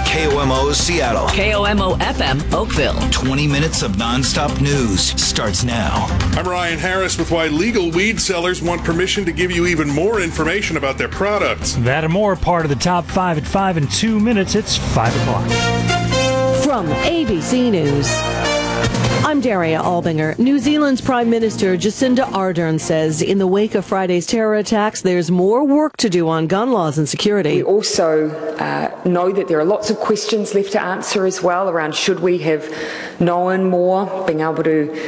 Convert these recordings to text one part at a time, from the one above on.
KOMO Seattle. KOMO FM Oakville. 20 minutes of nonstop news starts now. I'm Ryan Harris with why legal weed sellers want permission to give you even more information about their products. That and more, part of the Top 5 at 5 in 2 minutes. It's 5 o'clock. From ABC News, I'm Daria Albinger. New Zealand's Prime Minister Jacinda Ardern says in the wake of Friday's terror attacks, there's more work to do on gun laws and security. We also know that there are lots of questions left to answer as well around should we have known more, being able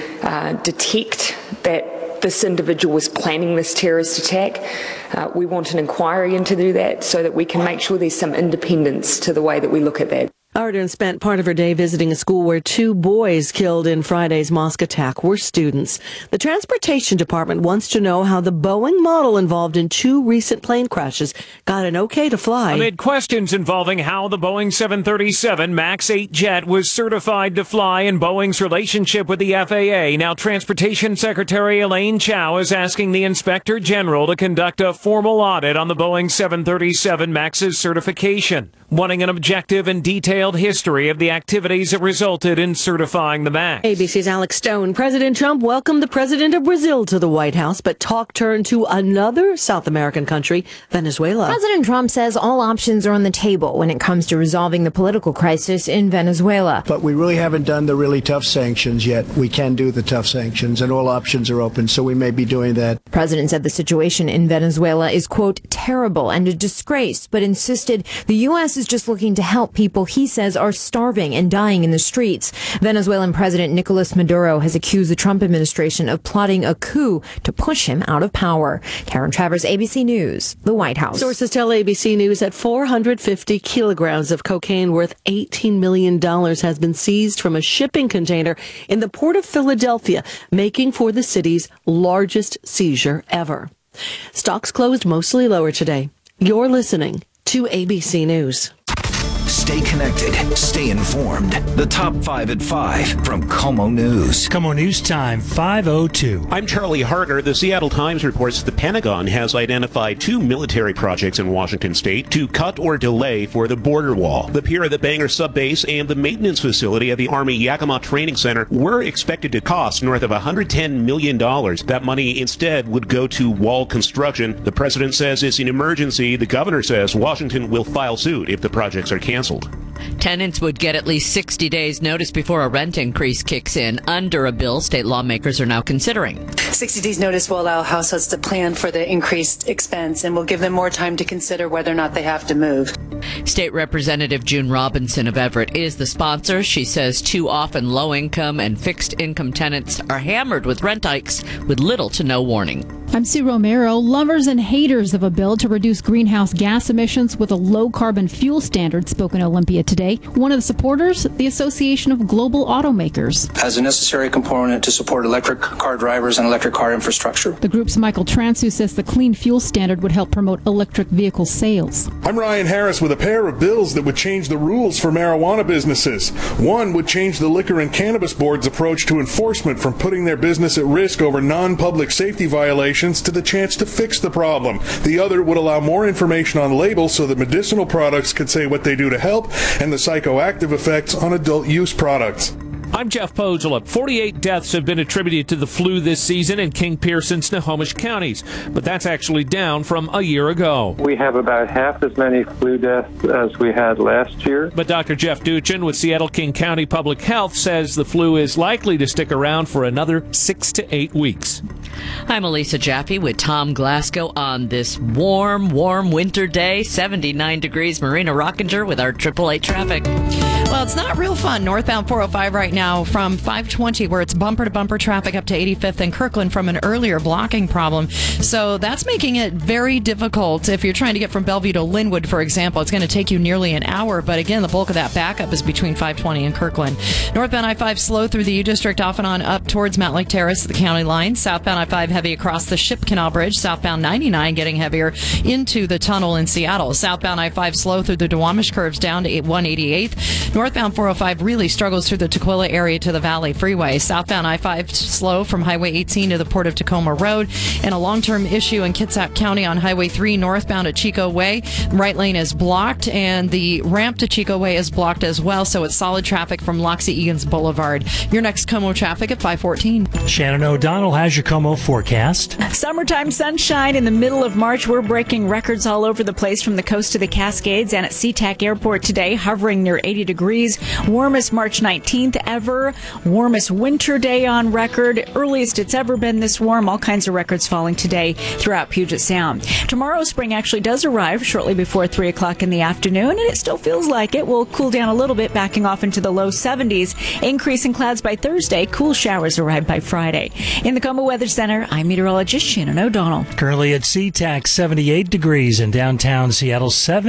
to detect that this individual was planning this terrorist attack. We want an inquiry into that so that we can make sure there's some independence to the way that we look at that. Ardern spent part of her day visiting a school where 2 boys killed in Friday's mosque attack were students. The Transportation Department wants to know how the Boeing model involved in 2 recent plane crashes got an okay to fly. Amid questions involving how the Boeing 737 MAX 8 jet was certified to fly and Boeing's relationship with the FAA, now Transportation Secretary Elaine Chao is asking the Inspector General to conduct a formal audit on the Boeing 737 MAX's certification, wanting an objective and detailed history of the activities that resulted in certifying the MAX. ABC's Alex Stone. President Trump welcomed the president of Brazil to the White House, but talk turned to another South American country, Venezuela. President Trump says all options are on the table when it comes to resolving the political crisis in Venezuela. But we really haven't done the really tough sanctions yet. We can do the tough sanctions, and all options are open, so we may be doing that. The president said the situation in Venezuela is, quote, terrible and a disgrace, but insisted the U.S. is just looking to help people he says are starving and dying in the streets. Venezuelan President Nicolas Maduro has accused the Trump administration of plotting a coup to push him out of power. Karen Travers, ABC News, the White House. Sources tell ABC News that 450 kilograms of cocaine worth $18 million has been seized from a shipping container in the port of Philadelphia, making for the city's largest seizure ever. Stocks closed mostly lower today. You're listening to ABC News. Stay connected. Stay informed. The Top 5 at 5 from KOMO News. KOMO News Time, 5:02. I'm Charlie Harder. The Seattle Times reports the Pentagon has identified 2 military projects in Washington state to cut or delay for the border wall. The pier at the Bangor Sub Base and the maintenance facility at the Army Yakima Training Center were expected to cost north of $110 million. That money instead would go to wall construction. The president says it's an emergency. The governor says Washington will file suit if the projects are canceled. Tenants would get at least 60 days notice before a rent increase kicks in under a bill state lawmakers are now considering. 60 days notice will allow households to plan for the increased expense and will give them more time to consider whether or not they have to move. State Representative June Robinson of Everett is the sponsor. She says too often low-income and fixed-income tenants are hammered with rent hikes with little to no warning. I'm Sue Romero. Lovers and haters of a bill to reduce greenhouse gas emissions with a low-carbon fuel standard spoke in Olympia today. One of the supporters, the Association of Global Automakers. As a necessary component to support electric car drivers and electric car infrastructure. The group's Michael Transu says the clean fuel standard would help promote electric vehicle sales. I'm Ryan Harris with a pair of bills that would change the rules for marijuana businesses. One would change the Liquor and Cannabis Board's approach to enforcement from putting their business at risk over non-public safety violations to the chance to fix the problem. The other would allow more information on labels so that medicinal products could say what they do to help and the psychoactive effects on adult use products. I'm Jeff Pozela. 48 deaths have been attributed to the flu this season in King, Pierce, and Snohomish counties, but that's actually down from a year ago. We have about half as many flu deaths as we had last year. But Dr. Jeff Duchin with Seattle-King County Public Health says the flu is likely to stick around for another 6 to 8 weeks. I'm Elisa Jaffe with Tom Glasgow on this warm winter day. 79 degrees. Marina Rockinger with our 888 traffic. Well, it's not real fun northbound 405 right now from 520 where it's bumper-to-bumper traffic up to 85th and Kirkland from an earlier blocking problem. So that's making it very difficult. If you're trying to get from Bellevue to Linwood, for example, it's going to take you nearly an hour. But again, the bulk of that backup is between 520 and Kirkland. Northbound I-5 slow through the U-District off and on up towards Mount Lake Terrace, the county line. Southbound I-5 heavy across the Ship Canal Bridge. Southbound 99 getting heavier into the tunnel in Seattle. Southbound I-5 slow through the Duwamish curves down to 188th. Northbound 405 really struggles through the Tukwila area to the Valley Freeway. Southbound I-5 slow from Highway 18 to the Port of Tacoma Road. And a long-term issue in Kitsap County on Highway 3 northbound at Chico Way. Right lane is blocked, and the ramp to Chico Way is blocked as well, so it's solid traffic from Loxie-Egan's Boulevard. Your next Como traffic at 5:14. Shannon O'Donnell has your Como forecast. Summertime sunshine in the middle of March. We're breaking records all over the place from the coast to the Cascades and at SeaTac Airport today, hovering near 80 degrees. Warmest March 19th ever. Warmest winter day on record. Earliest it's ever been this warm. All kinds of records falling today throughout Puget Sound. Tomorrow, spring actually does arrive shortly before 3 o'clock in the afternoon, and it still feels like it will cool down a little bit, backing off into the low 70s. Increase in clouds by Thursday. Cool showers arrive by Friday. In the Como Weather Center, I'm meteorologist Shannon O'Donnell. Currently at SeaTac, 78 degrees in downtown Seattle,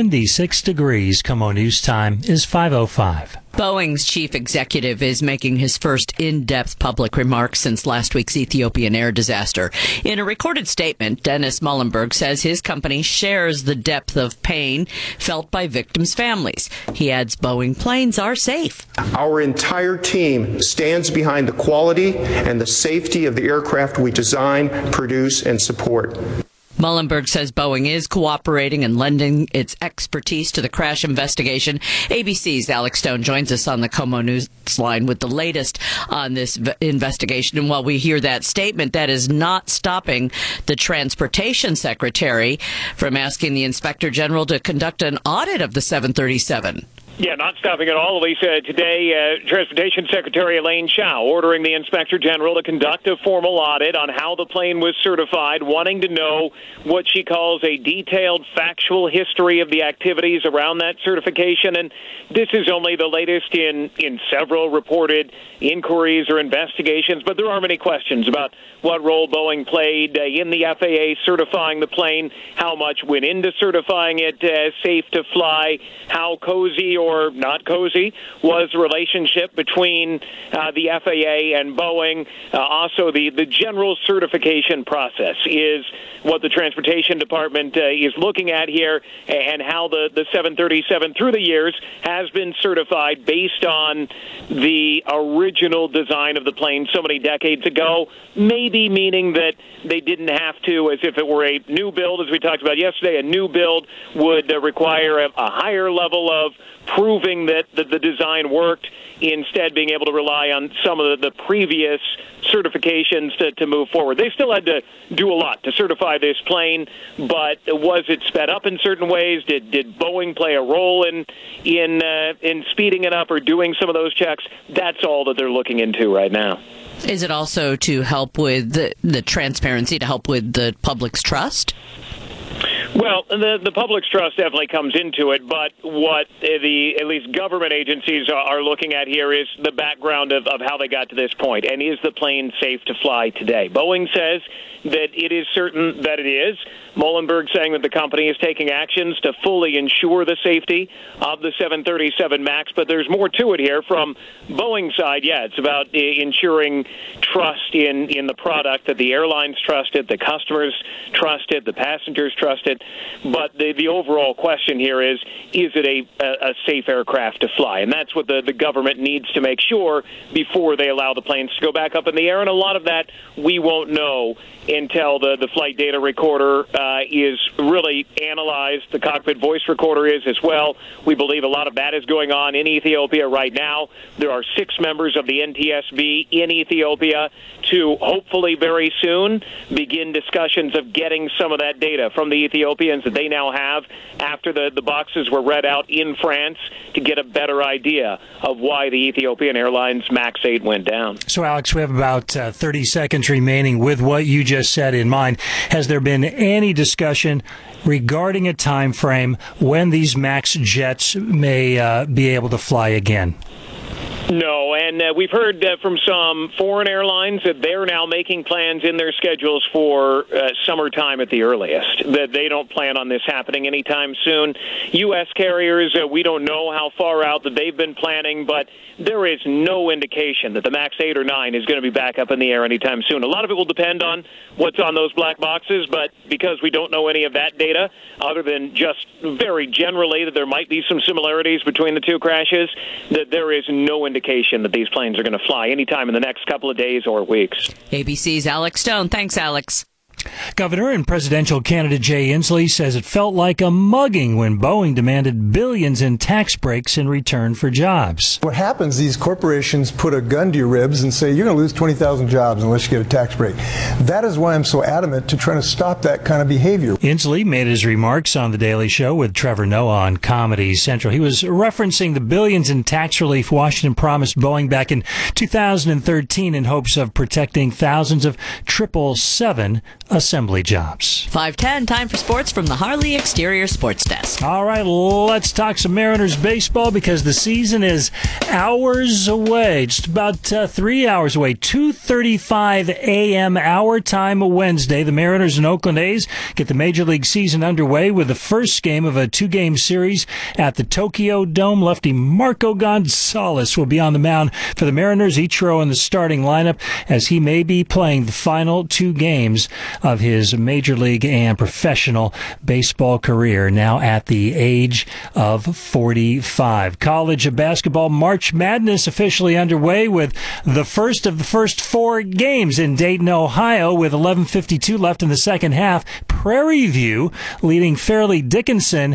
76 degrees. Como News Time is 5:05. Boeing's chief executive is making his first in-depth public remarks since last week's Ethiopian air disaster. In a recorded statement, Dennis Muhlenberg says his company shares the depth of pain felt by victims' families. He adds Boeing planes are safe. Our entire team stands behind the quality and the safety of the aircraft we design, produce, and support. Muhlenberg says Boeing is cooperating and lending its expertise to the crash investigation. ABC's Alex Stone joins us on the Como News line with the latest on this investigation. And while we hear that statement, that is not stopping the Transportation Secretary from asking the Inspector General to conduct an audit of the 737. Yeah, not stopping at all, Lisa. Today, Transportation Secretary Elaine Chao ordering the Inspector General to conduct a formal audit on how the plane was certified, wanting to know what she calls a detailed factual history of the activities around that certification. And this is only the latest in several reported inquiries or investigations, but there are many questions about what role Boeing played in the FAA certifying the plane, how much went into certifying it as safe to fly, how cozy or not cozy was the relationship between the FAA and Boeing. Also, the general certification process is what the Transportation Department is looking at here, and how the 737 through the years has been certified based on the original design of the plane so many decades ago, maybe meaning that they didn't have to, as if it were a new build, as we talked about yesterday, a new build would require a higher level of proving that the design worked, instead being able to rely on some of the previous certifications to move forward. They still had to do a lot to certify this plane, but was it sped up in certain ways? Did Boeing play a role in speeding it up or doing some of those checks? That's all that they're looking into right now. Is it also to help with the transparency, to help with the public's trust? Well, the public's trust definitely comes into it, but what at least government agencies are looking at here is the background of how they got to this point, and is the plane safe to fly today? Boeing says that it is certain that it is. Muhlenberg saying that the company is taking actions to fully ensure the safety of the 737 MAX, but there's more to it here from Boeing's side. Yeah, it's about ensuring trust in the product, that the airlines trust it, the customers trust it, the passengers trust it. But the overall question here is it a safe aircraft to fly? And that's what the government needs to make sure before they allow the planes to go back up in the air. And a lot of that we won't know until the flight data recorder is really analyzed. The cockpit voice recorder is as well. We believe a lot of that is going on in Ethiopia right now. There are 6 members of the NTSB in Ethiopia to hopefully very soon begin discussions of getting some of that data from the Ethiopians that they now have after the boxes were read out in France, to get a better idea of why the Ethiopian Airlines MAX 8 went down. So, Alex, we have about 30 seconds remaining with what you just said in mind. Has there been any discussion regarding a time frame when these MAX jets may be able to fly again? No, and we've heard from some foreign airlines that they're now making plans in their schedules for summertime at the earliest, that they don't plan on this happening anytime soon. U.S. carriers, we don't know how far out that they've been planning, but there is no indication that the MAX 8 or 9 is going to be back up in the air anytime soon. A lot of it will depend on what's on those black boxes, but because we don't know any of that data, other than just very generally that there might be some similarities between the two crashes, that there is no indication that these planes are going to fly anytime in the next couple of days or weeks. ABC's Alex Stone. Thanks, Alex. Governor and presidential candidate Jay Inslee says it felt like a mugging when Boeing demanded billions in tax breaks in return for jobs. What happens, these corporations put a gun to your ribs and say, you're going to lose 20,000 jobs unless you get a tax break. That is why I'm so adamant to try to stop that kind of behavior. Inslee made his remarks on The Daily Show with Trevor Noah on Comedy Central. He was referencing the billions in tax relief Washington promised Boeing back in 2013 in hopes of protecting thousands of 777 assembly jobs. 5:10, time for sports from the Harley Exterior Sports Desk. All right, let's talk some Mariners baseball because the season is hours away, just about 3 hours away. 2:35 a.m. our time Wednesday. The Mariners and Oakland A's get the Major League season underway with the first game of a two-game series at the Tokyo Dome. Lefty Marco Gonzalez will be on the mound for the Mariners, Ichiro in the starting lineup, as he may be playing the final two games of his Major League and professional baseball career, now at the age of 45. College basketball March Madness officially underway with the first of the first four games in Dayton, Ohio, with 11:52 left in the second half. Prairie View leading Fairleigh Dickinson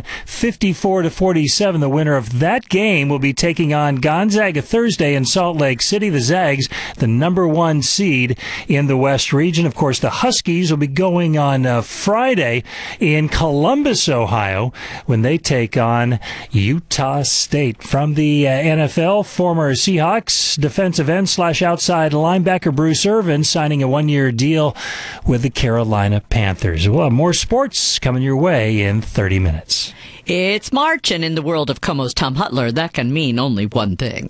54-47. The winner of that game will be taking on Gonzaga Thursday in Salt Lake City. The Zags, the number one seed in the West region. Of course, the Huskies will be going on Friday in Columbus, Ohio, when they take on Utah State. From the NFL, former Seahawks defensive end / outside linebacker Bruce Irvin signing a one-year deal with the Carolina Panthers. We'll have more sports coming your way in 30 minutes. It's March, and in the world of KOMO's Tom Hutler, that can mean only one thing.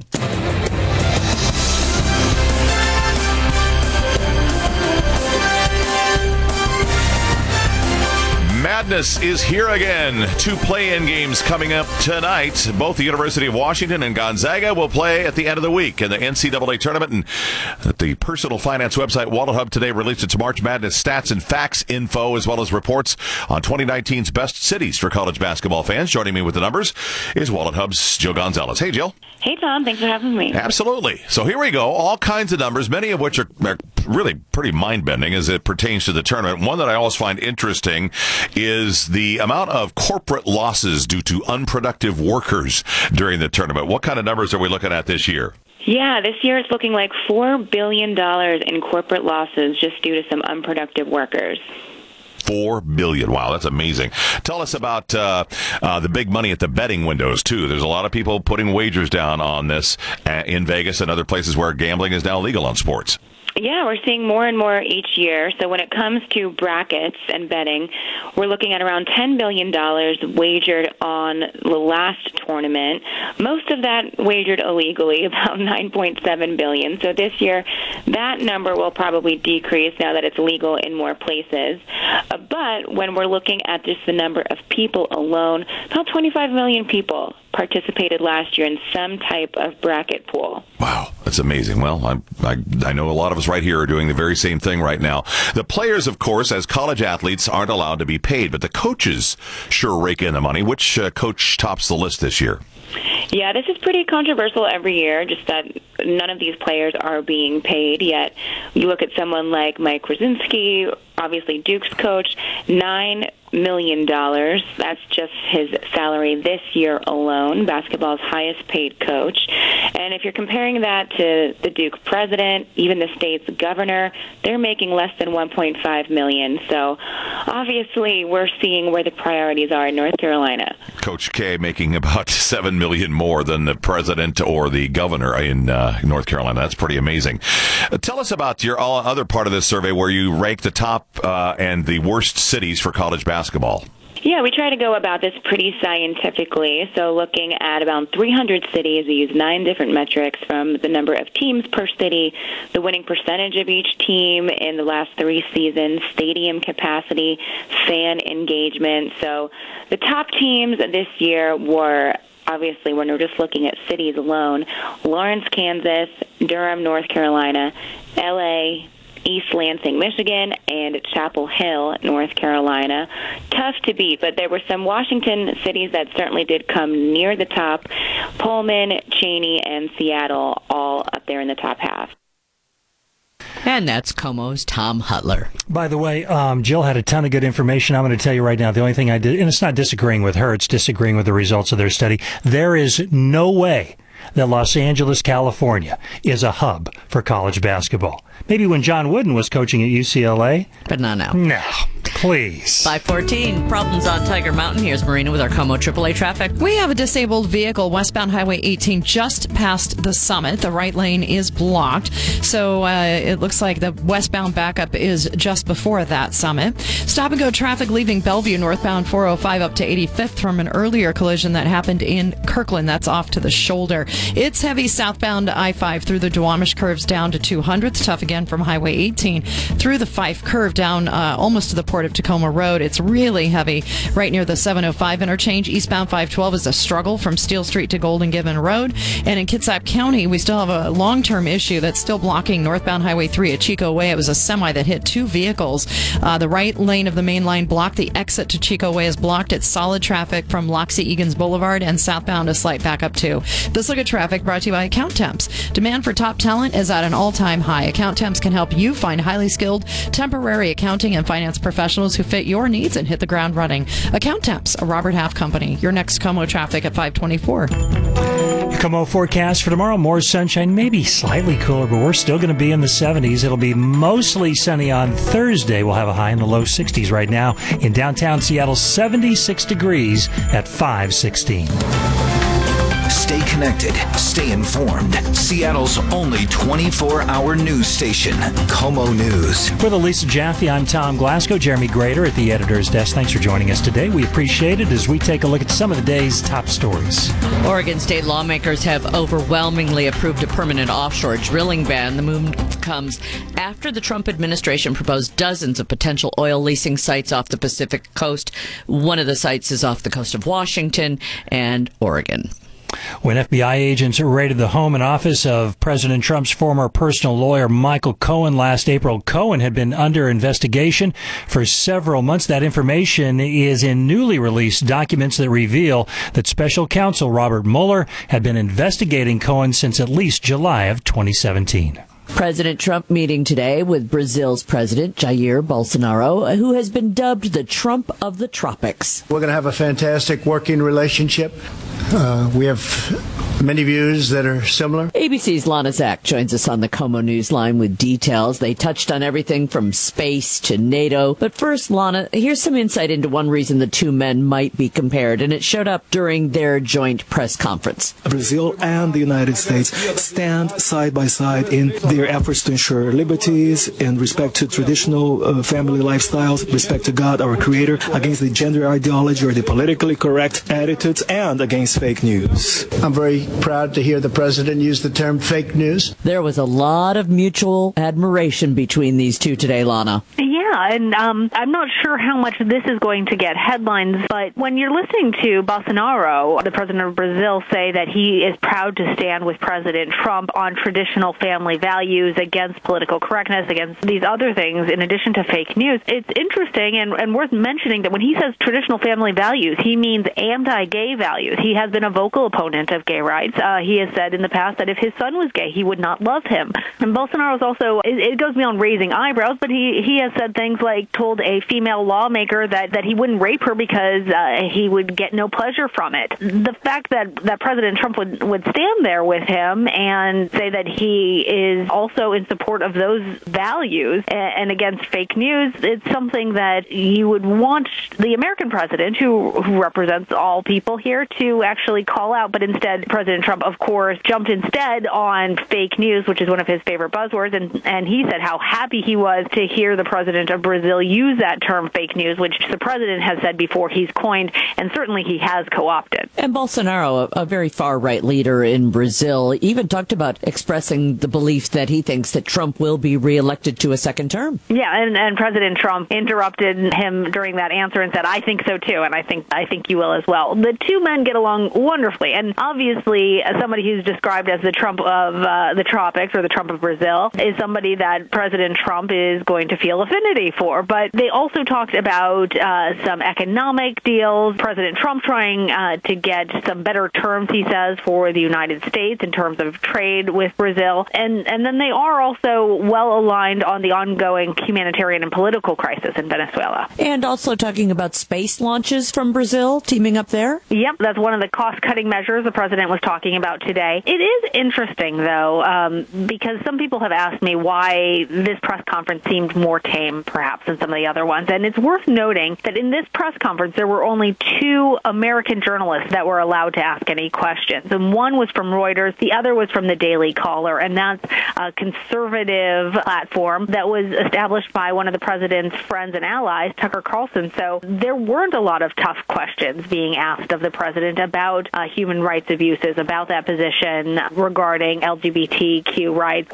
Madness is here again. Two play-in games coming up tonight. Both the University of Washington and Gonzaga will play at the end of the week in the NCAA tournament. And the personal finance website Wallet Hub today released its March Madness stats and facts info, as well as reports on 2019's best cities for college basketball fans. Joining me with the numbers is Wallet Hub's Jill Gonzalez. Hey, Jill. Hey, Tom. Thanks for having me. Absolutely. So here we go. All kinds of numbers, many of which are really pretty mind-bending as it pertains to the tournament. One that I always find interesting is the amount of corporate losses due to unproductive workers during the tournament. What kind of numbers are we looking at this year? Yeah, this year it's looking like $4 billion in corporate losses just due to some unproductive workers. $4 billion. Wow, that's amazing. Tell us about the big money at the betting windows, too. There's a lot of people putting wagers down on this in Vegas and other places where gambling is now legal on sports. Yeah, we're seeing more and more each year. So when it comes to brackets and betting, we're looking at around $10 billion wagered on the last tournament. Most of that wagered illegally, about $9.7 billion. So this year, that number will probably decrease now that it's legal in more places. But when we're looking at just the number of people alone, about 25 million people participated last year in some type of bracket pool. Wow, that's amazing. Well, I know a lot of us right here are doing the very same thing right now. The players, of course, as college athletes, aren't allowed to be paid, but the coaches sure rake in the money. Which coach tops the list this year? Yeah, this is pretty controversial every year, just that none of these players are being paid yet. You look at someone like Mike Krasinski, obviously Duke's coach, $9 million. That's just his salary this year alone, basketball's highest paid coach. And if you're comparing that to the Duke president, even the state's governor, they're making less than $1.5 million. So obviously we're seeing where the priorities are in North Carolina. Coach K making about $7 million more than the president or the governor in North Carolina. That's pretty amazing. Tell us about your other part of this survey where you rank the top and the worst cities for college basketball. Yeah, we try to go about this pretty scientifically. So looking at about 300 cities, we use 9 different metrics, from the number of teams per city, the winning percentage of each team in the last 3 seasons, stadium capacity, fan engagement. So the top teams this year were, obviously, when we're just looking at cities alone, Lawrence, Kansas, Durham, North Carolina, L.A., East Lansing, Michigan, and Chapel Hill, North Carolina. Tough to beat, but there were some Washington cities that certainly did come near the top. Pullman, Cheney, and Seattle all up there in the top half. And that's KOMO's Tom Hutler. By the way, Jill had a ton of good information. I'm going to tell you right now, the only thing I did, and it's not disagreeing with her, it's disagreeing with the results of their study. There is no way that Los Angeles, California is a hub for college basketball. Maybe when John Wooden was coaching at UCLA. But not now. No, please. 5:14, problems on Tiger Mountain. Here's Marina with our KOMO AAA traffic. We have a disabled vehicle westbound Highway 18 just past the summit. The right lane is blocked. So it looks like the westbound backup is just before that summit. Stop and go traffic leaving Bellevue northbound 405 up to 85th from an earlier collision that happened in Kirkland. That's off to the shoulder. It's heavy southbound I-5 through the Duwamish curves down to 200th. Tough again from Highway 18 through the Fife curve down almost to the Port of Tacoma Road. It's really heavy right near the 705 interchange. Eastbound 512 is a struggle from Steel Street to Golden Gibbon Road. And in Kitsap County, we still have a long-term issue that's still blocking northbound Highway 3 at Chico Way. It was a semi that hit 2 vehicles. The right lane of the main line blocked. The exit to Chico Way is blocked. It's solid traffic from Loxie-Egan's Boulevard, and southbound a slight backup too. This look at traffic brought to you by Account Temps. Demand for top talent is at an all-time high. Account Temps can help you find highly skilled temporary accounting and finance professionals who fit your needs and hit the ground running. Account Temps, a Robert Half company. Your next KOMO traffic at 524. KOMO forecast for tomorrow, more sunshine, maybe slightly cooler, but we're still going to be in the 70s. It'll be mostly sunny on Thursday. We'll have a high in the low 60s right now. In downtown Seattle, 76 degrees at 5:16. Stay connected. Stay informed. Seattle's only 24-hour news station, KOMO News. For the Lisa Jaffe, I'm Tom Glasgow. Jeremy Grader at the editor's desk. Thanks for joining us today. We appreciate it as we take a look at some of the day's top stories. Oregon state lawmakers have overwhelmingly approved a permanent offshore drilling ban. The move comes after the Trump administration proposed dozens of potential oil leasing sites off the Pacific coast. One of the sites is off the coast of Washington and Oregon. When FBI agents raided the home and office of President Trump's former personal lawyer, Michael Cohen, last April, Cohen had been under investigation for several months. That information is in newly released documents that reveal that special counsel Robert Mueller had been investigating Cohen since at least July of 2017. President Trump meeting today with Brazil's President Jair Bolsonaro, who has been dubbed the Trump of the tropics. We're going to have a fantastic working relationship. We have many views that are similar. ABC's Lana Zak joins us on the KOMO Newsline with details. They touched on everything from space to NATO. But first, Lana, here's some insight into one reason the two men might be compared, and it showed up during their joint press conference. Brazil and the United States stand side by side in their efforts to ensure liberties in respect to traditional family lifestyles, respect to God, our Creator, against the gender ideology or the politically correct attitudes, and against fake news. I'm very proud to hear the president use the term fake news. There was a lot of mutual admiration between these two today, Lana. Yeah, and I'm not sure how much this is going to get headlines, but when you're listening to Bolsonaro, the president of Brazil, say that he is proud to stand with President Trump on traditional family values against political correctness, against these other things, in addition to fake news, it's interesting and worth mentioning that when he says traditional family values, he means anti-gay values. He has been a vocal opponent of gay rights. He has said in the past that if his son was gay, he would not love him. And Bolsonaro's also, it goes beyond raising eyebrows, but he has said things like, told a female lawmaker that he wouldn't rape her because he would get no pleasure from it. The fact that President Trump would stand there with him and say that he is also in support of those values and against fake news, it's something that you would want the American president, who represents all people here, to actually actually call out, but instead President Trump, of course, jumped instead on fake news, which is one of his favorite buzzwords, and he said how happy he was to hear the president of Brazil use that term fake news, which the president has said before he's coined, and certainly he has co-opted. And Bolsonaro, a very far-right leader in Brazil, even talked about expressing the belief that he thinks that Trump will be reelected to a second term. Yeah, and President Trump interrupted him during that answer and said, I think so too, and I think you will as well. The two men get along wonderfully, and obviously somebody who's described as the Trump of the tropics or the Trump of Brazil is somebody that President Trump is going to feel affinity for. But they also talked about some economic deals, President Trump trying to get some better terms, he says, for the United States in terms of trade with Brazil. And then they are also well aligned on the ongoing humanitarian and political crisis in Venezuela. And also talking about space launches from Brazil, teaming up there? Yep, that's one of the cost-cutting measures the president was talking about today. It is interesting, though, because some people have asked me why this press conference seemed more tame, perhaps, than some of the other ones. And it's worth noting that in this press conference, there were only 2 American journalists that were allowed to ask any questions. And one was from Reuters, the other was from the Daily Caller, and that's a conservative platform that was established by one of the president's friends and allies, Tucker Carlson. So there weren't a lot of tough questions being asked of the president about human rights abuses, about that position regarding LGBTQ rights,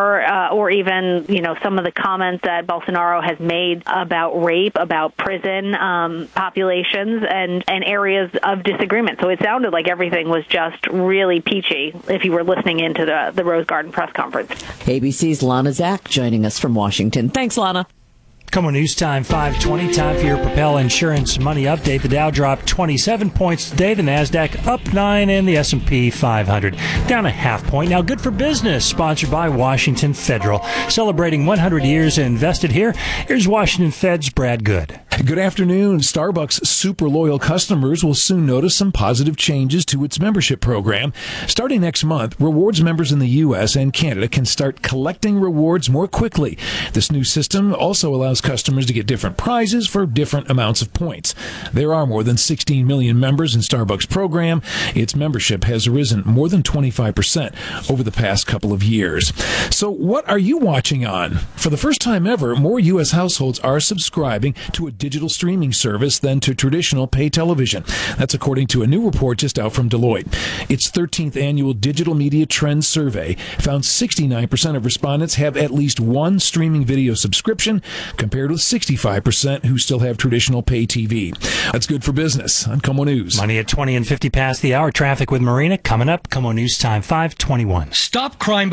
or even, some of the comments that Bolsonaro has made about rape, about prison populations, and areas of disagreement. So it sounded like everything was just really peachy if you were listening into the Rose Garden press conference. ABC's Lana Zak joining us from Washington. Thanks, Lana. Come on, news time 5:20. Time for your Propel Insurance Money Update. The Dow dropped 27 points today. The Nasdaq up 9, and the S&P 500 down a half point. Now, good for business. Sponsored by Washington Federal, celebrating 100 years invested here. Here's Washington Fed's Brad Good. Good afternoon. Starbucks super loyal customers will soon notice some positive changes to its membership program. Starting next month, rewards members in the U.S. and Canada can start collecting rewards more quickly. This new system also allows customers to get different prizes for different amounts of points. There are more than 16 million members in Starbucks program. Its membership has risen more than 25% over the past couple of years. So what are you watching on? For the first time ever, more U.S. households are subscribing to a digital streaming service than to traditional pay television. That's according to a new report just out from Deloitte. Its 13th annual Digital Media Trends Survey found 69% of respondents have at least one streaming video subscription, compared with 65% who still have traditional pay TV. That's good for business on KOMO News. Money at 20 and 50 past the hour. Traffic with Marina coming up. KOMO News time 5:21. Stop crime.